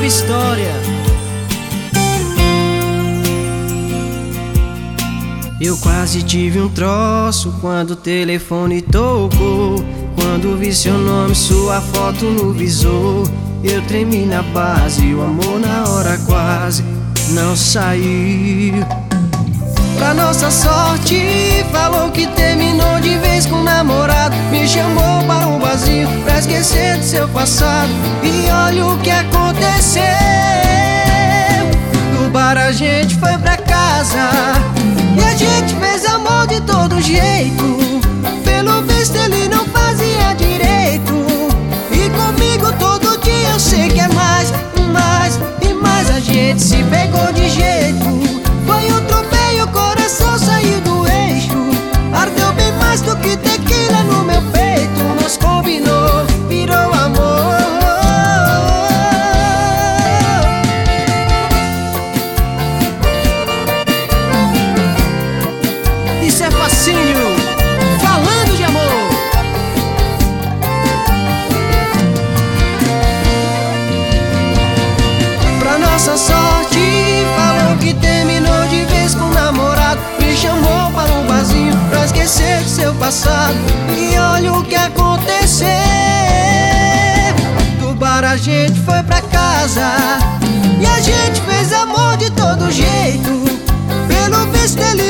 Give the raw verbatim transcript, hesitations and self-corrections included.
Love História. Eu quase tive um troço quando o telefone tocou. Quando vi seu nome, sua foto no visor, eu tremi na base, o amor na hora quase não saiu. Pra nossa sorte, falou que terminou de vez com o namorado. Me chamou para um barzinho pra esquecer do seu passado. E olha o que aconteceu. Do bar a gente foi pra casa e a gente fez amor de todo jeito. Pelo visto ele não fazia direito, e comigo todo dia eu sei que é mais, mais e mais. A gente se pegou de jeito, foi um tropeio, o coração saiu do eixo. Ardeu bem mais do que tequila no meu peito. Nos combinou, virou amor. Isso é facinho, falando de amor. Pra nossa sorte, falou que terminou de vez com o namorado. Me chamou para um barzinho pra esquecer do seu passado. E olha o que aconteceu. Do bar a gente foi pra casa e a gente fez amor de todo jeito. Pelo visto ele